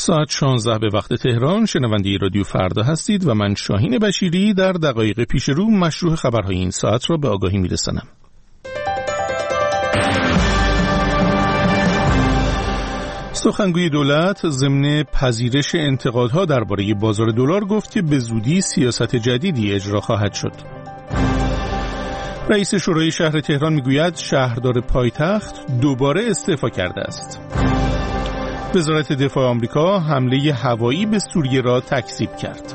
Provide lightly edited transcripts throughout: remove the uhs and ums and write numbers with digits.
ساعت 16 به وقت تهران. شنونده رادیو فردا هستید و من شاهین بشیری در دقایق پیش رو مشروع خبرهای این ساعت را به آگاهی میرسانم. سخنگوی دولت ضمن پذیرش انتقادها درباره بازار دلار گفت که به زودی سیاست جدیدی اجرا خواهد شد. رئیس شورای شهر تهران میگوید شهردار پایتخت دوباره استعفا کرده است. وزارت دفاع آمریکا حمله هوایی به سوریه را تکذیب کرد.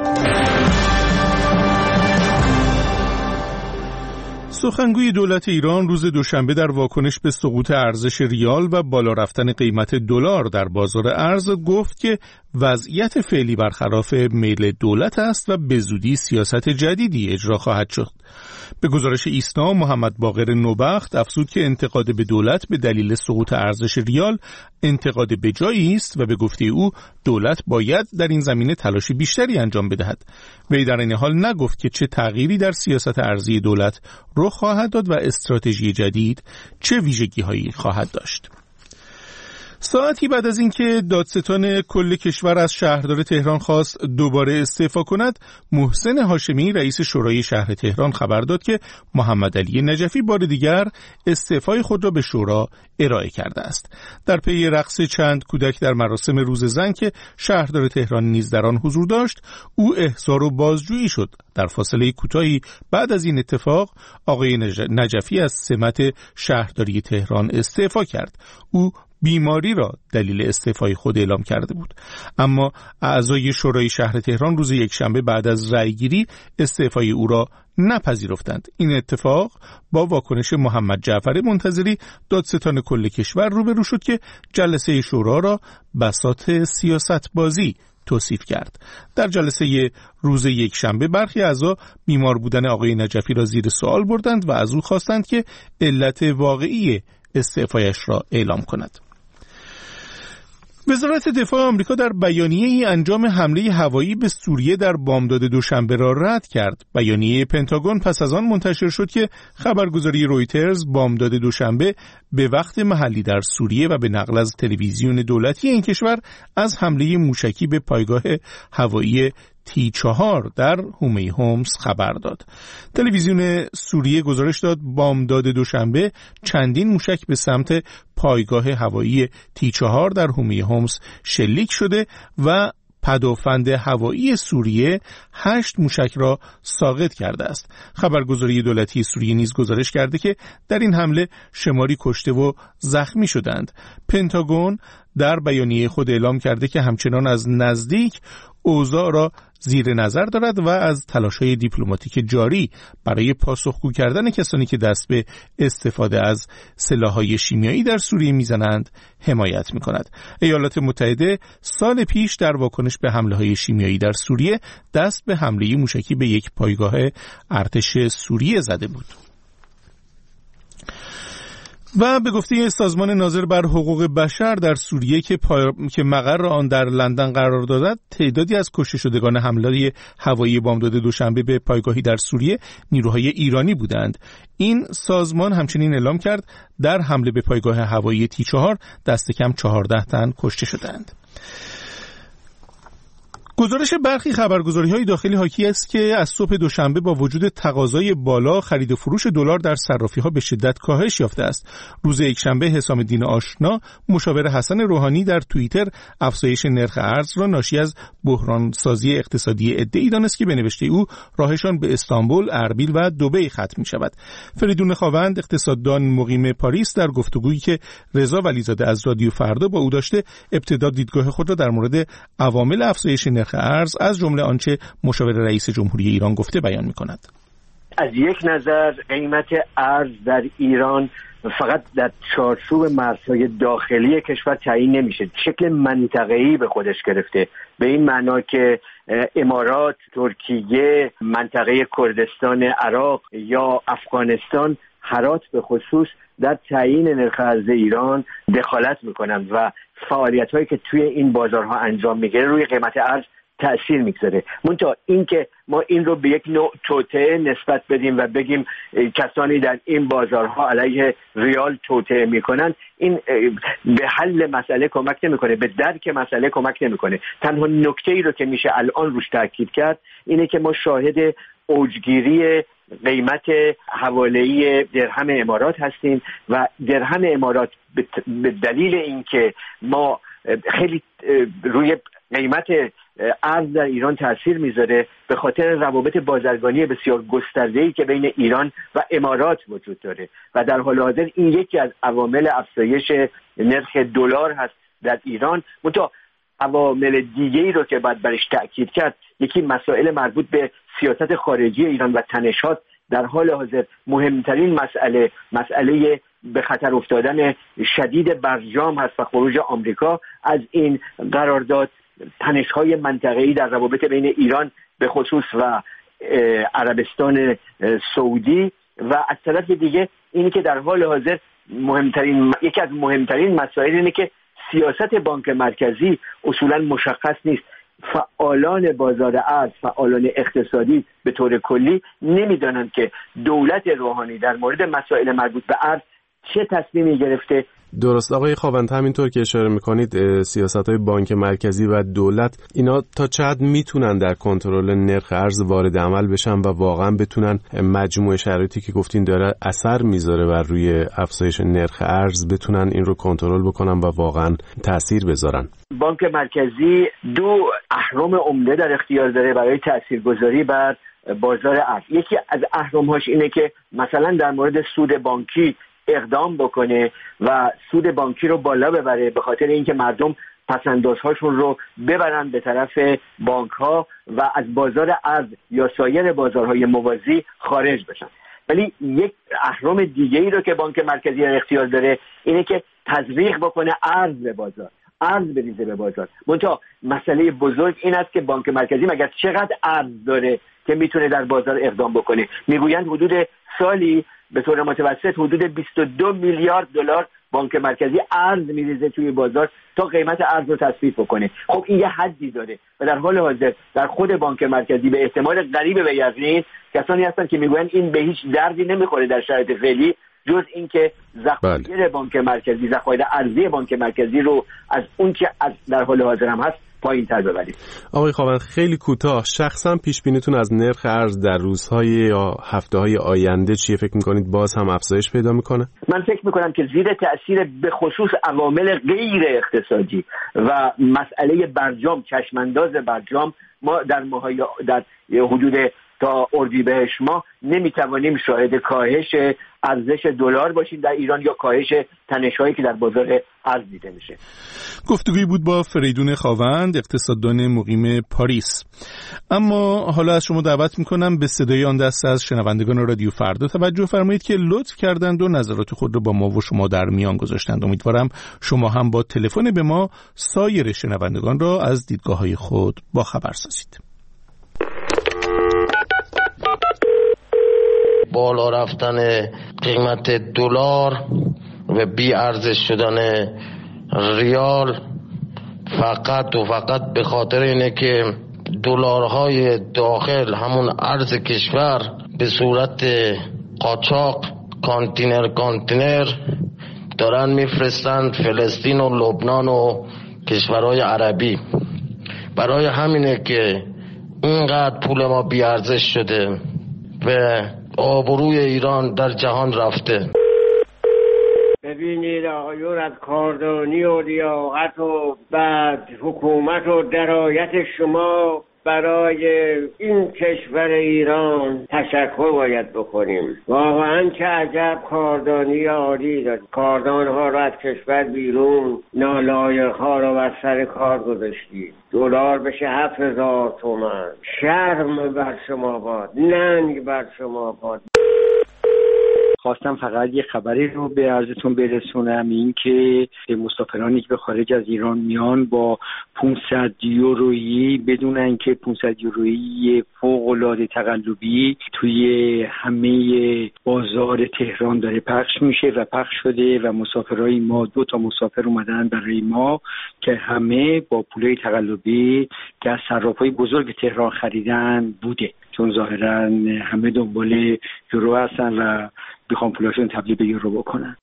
سخنگوی دولت ایران روز دوشنبه در واکنش به سقوط ارزش ریال و بالا رفتن قیمت دلار در بازار ارز گفت که وضعیت فعلی برخلاف میل دولت است و به زودی سیاست جدیدی اجرا خواهد شد. به گزارش ایسنا، محمد باقر نوبخت افزود که انتقاد به دولت به دلیل سقوط ارزش ریال انتقاد بجایی است و به گفته او دولت باید در این زمینه تلاش بیشتری انجام بدهد. وی در این حال نگفت که چه تغییری در سیاست ارزی دولت رخ خواهد داد و استراتژی جدید چه ویژگی‌هایی خواهد داشت. ساعتی بعد از اینکه دادستان کل کشور از شهردار تهران خواست دوباره استعفا کند، محسن هاشمی رئیس شورای شهر تهران خبر داد که محمد علی نجفی بار دیگر استعفای خود را به شورا ارائه کرده است. در پی رقص چند کودک در مراسم روز زن که شهردار تهران نیز در آن حضور داشت، او احضار و بازجویی شد. در فاصله کوتاهی بعد از این اتفاق آقای نجفی از سمت شهرداری تهران استعفا کرد. او بیماری را دلیل استعفای خود اعلام کرده بود، اما اعضای شورای شهر تهران روز یکشنبه بعد از رأیگیری استعفای او را نپذیرفتند. این اتفاق با واکنش محمد جعفر منتظری دادستان کل کشور روبرو شد که جلسه شورا را بساط سیاست بازی توصیف کرد. در جلسه روز یکشنبه برخی اعضا بیمار بودن آقای نجفی را زیر سوال بردند و از او خواستند که علت واقعی استعفایش را اعلام کند. وزارت دفاع آمریکا در بیانیه‌ای انجام حمله هوایی به سوریه در بامداد دوشنبه را رد کرد. بیانیه پنتاگون پس از آن منتشر شد که خبرگزاری رویترز بامداد دوشنبه به وقت محلی در سوریه و به نقل از تلویزیون دولتی این کشور از حمله موشکی به پایگاه هوایی T4 در حومه هومس خبر داد. تلویزیون سوریه گزارش داد بامداد دوشنبه چندین موشک به سمت پایگاه هوایی T4 در حومه هومس شلیک شده و پدافند هوایی سوریه 8 موشک را ساقط کرده است. خبرگزاری دولتی سوریه نیز گزارش کرده که در این حمله شماری کشته و زخمی شدند. پنتاگون در بیانیه خود اعلام کرده که همچنان از نزدیک اوضاع را زیر نظر دارد و از تلاش‌های دیپلماتیک جاری برای پاسخگو کردن کسانی که دست به استفاده از سلاح‌های شیمیایی در سوریه می‌زنند حمایت می‌کند. ایالات متحده سال پیش در واکنش به حمله‌های شیمیایی در سوریه دست به حمله موشکی به یک پایگاه ارتش سوریه زده بود. و به گفته سازمان ناظر بر حقوق بشر در سوریه که مقر آن در لندن قرار دارد، تعدادی از کشته شدگان حمله هوایی بامداد دوشنبه به پایگاهی در سوریه نیروهای ایرانی بودند. این سازمان همچنین اعلام کرد در حمله به پایگاه هوایی T4 دست کم 14 تن کشته شدند. گزارش برخی خبرگزاری‌های داخلی حاکی است که از صبح دوشنبه با وجود تقاضای بالا خرید و فروش دلار در صرافی‌ها به شدت کاهش یافته است. روز یکشنبه حسام الدین آشنا مشاور حسن روحانی در توییتر افزایش نرخ ارز را ناشی از بحران سازی اقتصادی عده‌ای دانست که به نوشته او راهشان به استانبول، اربیل و دبی ختم می‌شود. فریدون خاوند اقتصاددان مقیم پاریس در گفتگویی که رضا ولیزاده از رادیو فردا با او داشته ابتدا دیدگاه خود را در مورد عوامل افزایش نرخ ارز از جمله آنچه مشاور رئیس جمهوری ایران گفته بیان می‌کند. از یک نظر قیمت ارز در ایران فقط در چارچوب مرزهای داخلی کشور تعیین نمیشه، شکل منطقه‌ای به خودش گرفته، به این معنا که امارات، ترکیه، منطقه کردستان عراق یا افغانستان هرات به خصوص در تعیین نرخ ارز ایران دخالت میکنند و فعالیت‌هایی که توی این بازارها انجام میگیره روی قیمت ارز تأثیر میگذاره. منتها این که ما این رو به یک نوع توطئه نسبت بدیم و بگیم کسانی در این بازارها علیه ریال توطئه میکنن، این به حل مسئله کمک نمیکنه، به درک مسئله کمک نمیکنه. تنها نکته‌ای رو که میشه الان روش تاکید کرد اینه که ما شاهد اوجگیری قیمت حواله‌ای درهم امارات هستیم و درهم امارات به دلیل اینکه ما خیلی روی قیمت ارز در ایران تاثیر میذاره، به خاطر روابط بازرگانی بسیار گسترده‌ای که بین ایران و امارات وجود داره و در حال حاضر این یکی از عوامل افزایش نرخ دلار هست در ایران. منتها عوامل دیگه‌ای رو که باید برش تأکید کرد، یکی مسائل مربوط به سیاست خارجی ایران و تنش‌هاست. در حال حاضر مهمترین مسئله به خطر افتادن شدید برجام هست و خروج آمریکا از این قرارداد، تنش‌های منطقه‌ای در روابط بین ایران به خصوص و عربستان سعودی و از طرف دیگه اینی که در حال حاضر یکی از مهمترین مسائل اینه که سیاست بانک مرکزی اصولاً مشخص نیست. فعالان بازار ارز، فعالان اقتصادی به طور کلی نمیدانند که دولت روحانی در مورد مسائل مربوط به ارز چه تصمیمی گرفته. درست آقای خاوند، همینطور که اشاره میکنید سیاست‌های بانک مرکزی و دولت اینا تا چه حد میتونن در کنترل نرخ ارز وارد عمل بشن و واقعا بتونن مجموعه شرایطی که گفتین داره اثر میذاره بر روی افزایش نرخ ارز بتونن این رو کنترل بکنن و واقعا تأثیر بذارن؟ بانک مرکزی دو اهرم عمده در اختیار داره برای تاثیرگذاری بر بازار ارز. یکی از اهرم‌هاش اینه که مثلا در مورد سود بانکی اقدام بکنه و سود بانکی رو بالا ببره، به خاطر اینکه مردم پس‌اندازهاشون رو ببرن به طرف بانک ها و از بازار ارز یا سایر بازارهای موازی خارج بشن. ولی یک اهرم دیگه‌ای رو که بانک مرکزی در اختیار داره اینه که تزریق بکنه ارز به بازار، ارز بریزه به بازار. منتها مسئله بزرگ این است که بانک مرکزی مگر چقدر ارز داره که میتونه در بازار اقدام بکنه؟ میگویند حدود سالی به طور متوسط حدود 22 میلیارد دلار بانک مرکزی ارز میریزه توی بازار تا قیمت ارز رو تثبیت بکنه. خب این یه حدی داره و در حال حاضر در خود بانک مرکزی به احتمال قریب به یقین کسانی هستن که میگوین این به هیچ دردی نمیخوره در شرایط فعلی، جز اینکه ذخایر بانک مرکزی، ذخایر ارزی بانک مرکزی رو از اون که در حال حاضر هم هست پایین تر ببرید. آقای خاوند خیلی کوتاه، شخصا پیش بینیتون از نرخ ارز در روزهای یا هفته‌های آینده چیه؟ فکر می‌کنید باز هم افزایش پیدا می‌کنه؟ من فکر می‌کنم که زیر تأثیر به خصوص عوامل غیر اقتصادی و مسئله برجام، چشمانداز برجام، ما در حدود تا اردیبهشت ماه نمیتوانیم شاهد کاهش ارزش دلار باشیم در ایران یا کاهش تنش‌هایی که در بازار ارز دیده میشه. گفتگویی بود با فریدون خاوند، اقتصاددان مقیم پاریس. اما حالا از شما دعوت میکنم به صدای آن دسته از شنوندگان رادیو فردا توجه فرمایید که لطف کردند و نظرات خود را با ما و شما در میان گذاشتند. امیدوارم شما هم با تلفن به ما سایر شنوندگان را از دیدگاه‌های خود با خبر سازید. بالا رفتن قیمت دلار و بی ارزش شدن ریال فقط به خاطر اینه که دلارهای داخل همون ارز کشور به صورت قاچاق کانتینر دارن میفرستند فلسطین و لبنان و کشورهای عربی. برای همینه که اینقدر پول ما بی ارزش شده و آبروی ایران در جهان رفته. ببینید آقایون، از کاردانی و لیاقت و بعد حکومت و درایت شما برای این کشور ایران تشکر باید بکنیم. واقعا چه عجب کاردانی عالی دارید. کاردانها رو از کشور بیرون، نالایق‌ها رو بر سر کار گذاشتید. دلار بشه 7000 تومان. شرم بر شما باد، ننگ بر شما باد. خواستم فقط یه خبری رو به عرضتون برسونم، این که مسافرانی که به خارج از ایران میان با 500 یورویی بدون اینکه 500 یورویی فوق‌العاده تقلبی توی همه بازار تهران داره پخش میشه و پخش شده و مسافرای ما 2 تا مسافر اومدن برای ما که همه با پولای تقلبی که از صرافای بزرگ تهران خریدن بوده، چون ظاهرا همه دنبال یورو هستن و بخوام پولاشون تبدیل به یورو بکنن.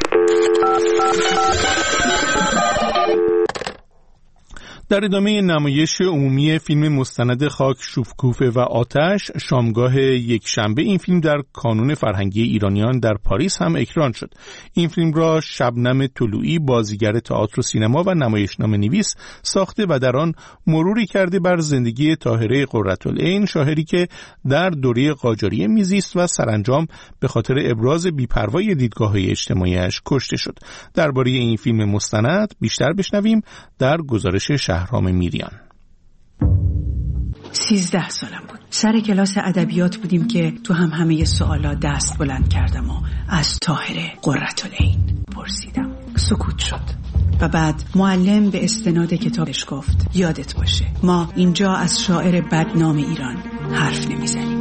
در ادامه نمایش عمومی فیلم مستند خاک، شکوفه و آتش شامگاه یکشنبه این فیلم در کانون فرهنگی ایرانیان در پاریس هم اکران شد. این فیلم را شبنم طلوعی، بازیگر تئاتر و سینما و نمایشنامه نویس ساخته و در آن مروری کرده بر زندگی طاهره قرةالعین، شاعری که در دوره قاجاریه میزیست و سرانجام به خاطر ابراز بی‌پروایی دیدگاه‌های اجتماعیش کشته شد. درباره این فیلم مستند بیشتر بشنویم در گزارش شهرام میریان. 13 سالم بود. سر کلاس ادبیات بودیم که تو همه سوالا دست بلند کردم و از طاهره قرةالعین پرسیدم. سکوت شد و بعد معلم به استناد کتابش گفت یادت باشه ما اینجا از شاعر بدنام ایران حرف نمیزنیم.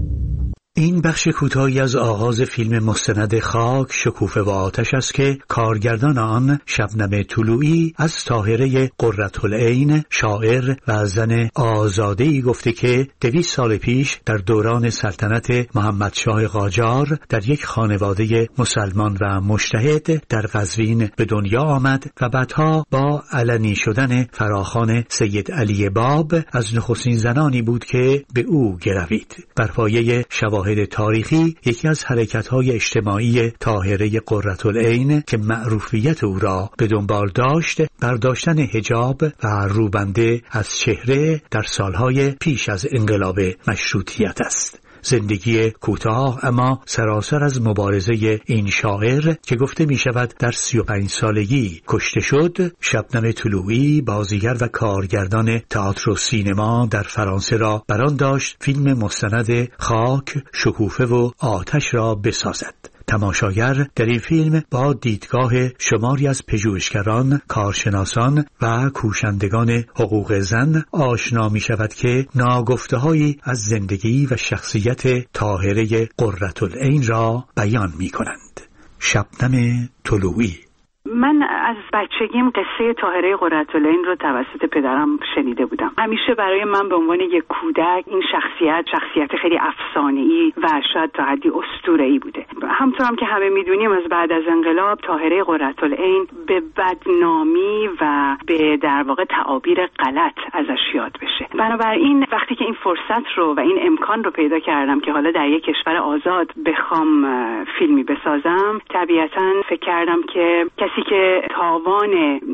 این بخش کوتاهی از آغاز فیلم مستند خاک، شکوفه و آتش است که کارگردان آن شبنم طلوعی از طاهره قرةالعین، شاعر و زن آزاده‌ای گفته که 200 سال پیش در دوران سلطنت محمدشاه قاجار در یک خانواده مسلمان و مجتهد در قزوین به دنیا آمد و بعدها با علنی شدن فراخوان سید علی باب از نخستین زنانی بود که به او گروید. بر پایه شواهد تاریخی یکی از حرکت‌های اجتماعی طاهره قرةالعین که معروفیت او را به دنبال داشت، برداشتن حجاب و روبنده از چهره در سالهای پیش از انقلاب مشروطیت است. زندگی کوتاه اما سراسر از مبارزه این شاعر که گفته می شود در 35 سالگی کشته شد، شبنم طلوعی بازیگر و کارگردان تئاتر و سینما در فرانسه را بران داشت فیلم مستند خاک، شکوفه و آتش را بسازد. تماشاگر در این فیلم با دیدگاه شماری از پژوهشگران، کارشناسان و کوشندگان حقوق زن آشنا می شود که ناگفته‌هایی از زندگی و شخصیت طاهره قرةالعین را بیان می کنند. شبنم طلوعی. من از بچگیم قصه طاهره قرةالعین رو توسط پدرم شنیده بودم. همیشه برای من به عنوان یک کودک این شخصیت خیلی افسانه‌ای و شاید تا حدی اسطوره‌ای بوده. همطور هم که همه میدونیم از بعد از انقلاب طاهره قرةالعین به بدنامی و به در واقع تعابیر غلط ازش یاد بشه. بنابراین وقتی که این فرصت رو و این امکان رو پیدا کردم که حالا در یک کشور آزاد بخوام فیلمی بسازم، طبیعتاً فکر کردم که کسی که تاوان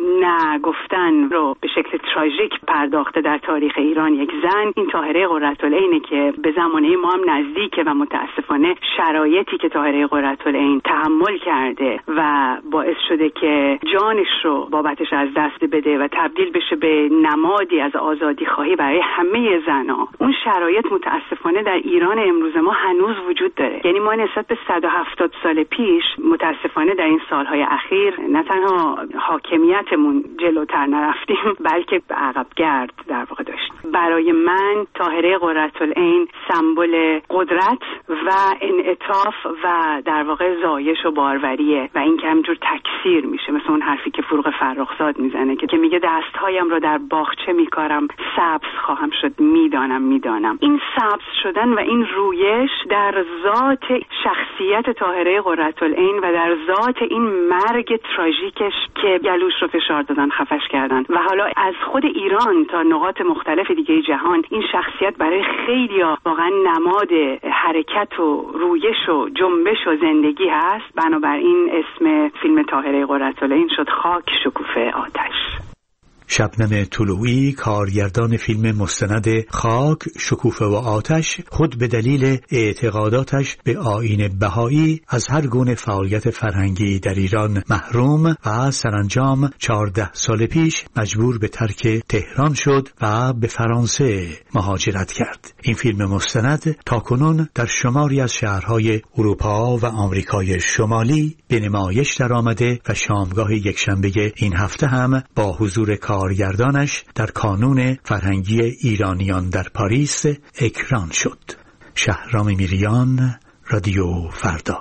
نگفتن رو به شکل تراژیک پرداخته در تاریخ ایران، یک زن، این طاهره قرةالعینه که به زمانه ما هم نزدیکه و متاسفانه شرایطی که طاهره قرةالعین تحمل کرده و باعث شده که جانش رو بابتش از دست بده و تبدیل بشه به نمادی از آزادی خواهی برای همه زنها. اون شرایط متاسفانه در ایران امروز ما هنوز وجود داره. یعنی ما نسبت به 170 سال پیش متاسفانه در این سالهای اخیر نه تنها حاکمیتمون جلوتر نرفتیم بلکه عقبگرد در واقع داشتیم. برای من طاهره قرةالعین سمبل قدرت و انعطاف و در واقع زایش و باروریه و این که همینجور تکثیر میشه، مثل اون حرفی که فروغ فرخزاد میزنه که میگه دستهایم رو در باغچه میکارم، سبز خواهم شد، میدانم. این سبز شدن و این رویش در ذات شخصیت طاهره قرةالعین و در ذات این مرگ تراژیکش که گلوش رو فشار دادن، خفش کردن و حالا از خود ایران تا نقاط مختلف دیگه جهان این شخصیت برای خیلیا واقعا نماد حرکت و رویش و جنبش و زندگی هست. بنابراین اسم فیلم طاهره قرةالعین شد خاک، شکوفه، آتش. شبنم طلوعی کارگردان فیلم مستند خاک، شکوفه و آتش خود به دلیل اعتقاداتش به آیین بهایی از هر گونه فعالیت فرهنگی در ایران محروم و سرانجام 14 سال پیش مجبور به ترک تهران شد و به فرانسه مهاجرت کرد. این فیلم مستند تاکنون در شماری از شهرهای اروپا و آمریکای شمالی به نمایش درآمده و شامگاه یکشنبه این هفته هم با حضور کارگردانش در کانون فرهنگی ایرانیان در پاریس اکران شد. شهرام میریان، رادیو فردا.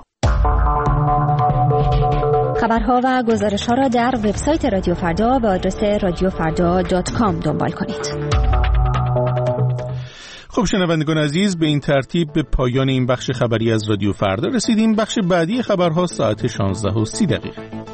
خبرها و گزارش‌ها را در وبسایت رادیو فردا به آدرس radiofarda.com دنبال کنید. خب شنوندگان عزیز، به این ترتیب به پایان این بخش خبری از رادیو فردا رسیدیم. بخش بعدی خبرها ساعت 16:30.